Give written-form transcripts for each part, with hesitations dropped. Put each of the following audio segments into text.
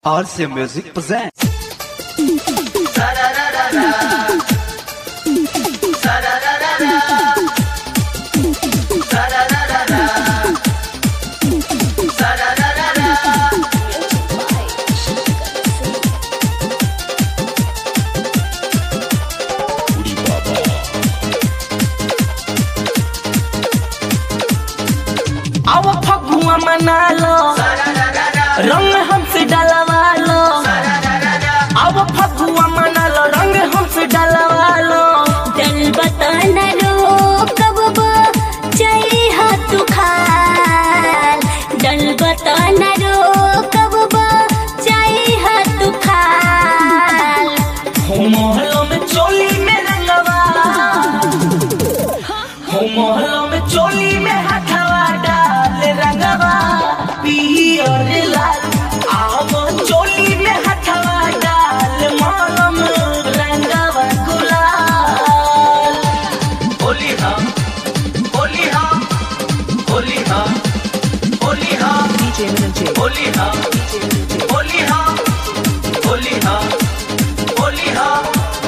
RC Music presents. अब फगुआ मना लो, रंग हमसे डलवा लो। अब फगुआ मना लो, रंग हमसे डलवा लो। डल बताना रो कब चाहिए हाथ खाल। डल बताना रो कब चाहिए हाथ खाल। हो मोहल्लों में चोली में रंगवा, हो मोहल्लों में चोली में हथवा डाल रंगवा पियर लाल। आओ चोली में हथवा डाल मोहल्लों में रंगवा गुलाल। होली हम, होली हम, होली हम, होली हम, होली हम, होली हम, होली हम, होली हम।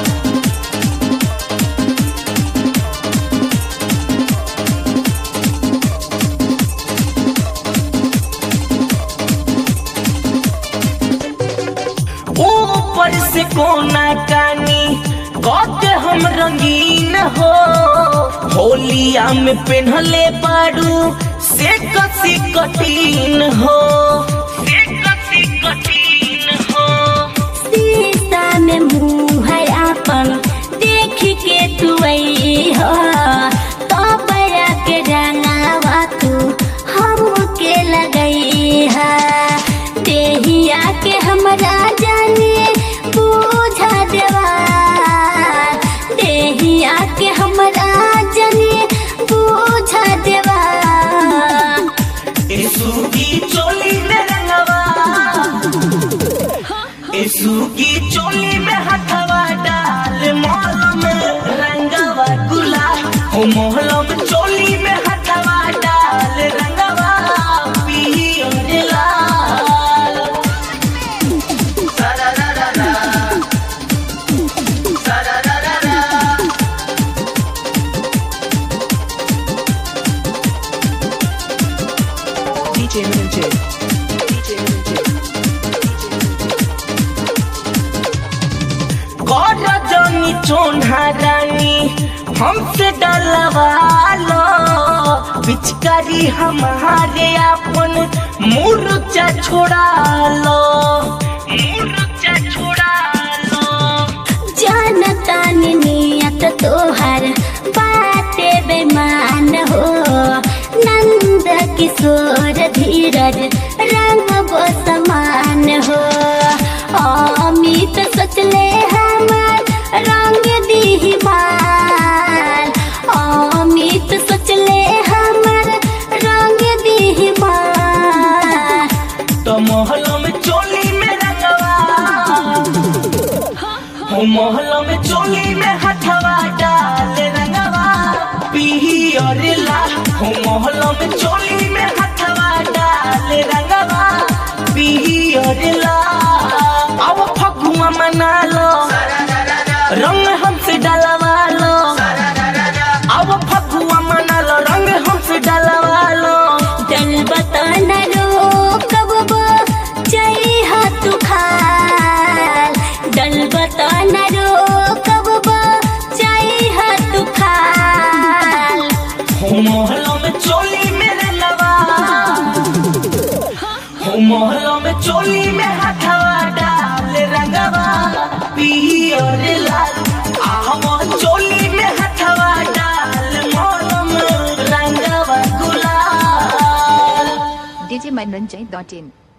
ऊपर से कोना कानी कहते हम रंगीन हो। होलिया में पहनले बाड़ू से कसी कठिन हो, से कसी कठिन हो। शीशा में मुँह है आपन देख के तू आई हो। तो बया के रंगावा तू हमके लगई है। देहिया के हमरा जाने पूछा देवा। देहिया के हमरा जाने पूछा देवा। यीशु की चोली में रंगवा, यीशु की चोली में हथवा डाल मोहल्लों में रंगवा गुलाल। हो मोहल्लों में चोली में हथवा डाल रंगवा पियर लाल। सरारारा, सरारारा। गौर जानी चोन्हा रानी हमसे डलवा लो। पिचकारी हमारे अपन मुर्चा छोड़ा लो, मुर्चा छोड़ा लो। जानता नियत तोहर बाटे बेमान हो। नंद किशोर धीरज रंग समान हो। अमित सोचले हमार रंग दी माल। अमित सोचले हमार रंग दी माल। तो मोहल्लों में चोली में रंगवा, हो मोहल्लों में चोली में हथवा डाल रंगवा पियर लाल। हो मोहल्लों में चोली में हथवा डाल रंगवा पियर लाल। अब फगुआ मना लो, रंग हमसे डलवा लो। अब फगुआ मना लो, रंग हमसे डलवा लो। डल बताना रो कब चाहिए हाथ खाल। डल बताना रो कब चाहिए हाथ खाल। हो मोहल्लों में चोली में रंगवा, हो मोहल्लों में चोली में हथवा डाल रंगवा पियर लाल। आओ चोली में हथवा डाल मोहल्लों में रंगवा गुलाल। djmanranjay.in